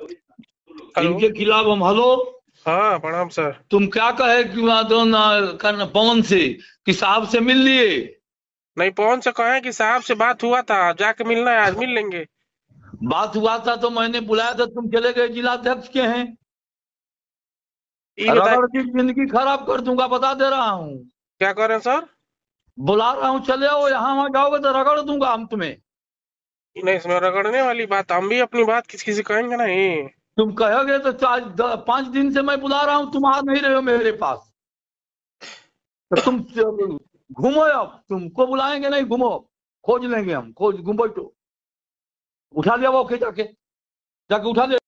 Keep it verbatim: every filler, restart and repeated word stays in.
Hello. इनके खिलाफ हम हेलो। हाँ, प्रणाम सर। तुम क्या कहे कि वहाँ तो ना करना पवन से कि साहब से मिल लिए। नहीं, पवन से कहें कि साहब से बात हुआ था, जाके मिलना है, आज मिल लेंगे। बात हुआ था तो मैंने बुलाया था, तुम चले गए। जिलाध्यक्ष के हैं, ये बताए, रगड़ की जिंदगी खराब कर दूंगा, बता दे रहा हूँ। क्या कर रहे हैं सर? बुला रहा हूँ, चले आओ। यहाँ वहां जाओगे तो रगड़ दूंगा हम तुम्हें। नहीं, इसमें रगड़ने वाली बात, हम भी अपनी बात किसी किसी कहेंगे नहीं। तुम कहोगे तो चार द- पांच दिन से मैं बुला रहा हूँ, तुम आ नहीं रहे हो मेरे पास। तो तुम घूमो, अब तुमको बुलाएंगे नहीं, घूमो। खोज लेंगे हम, खोज घूमो तो। उठा लिया वो के जाके, जाके उठा लिया।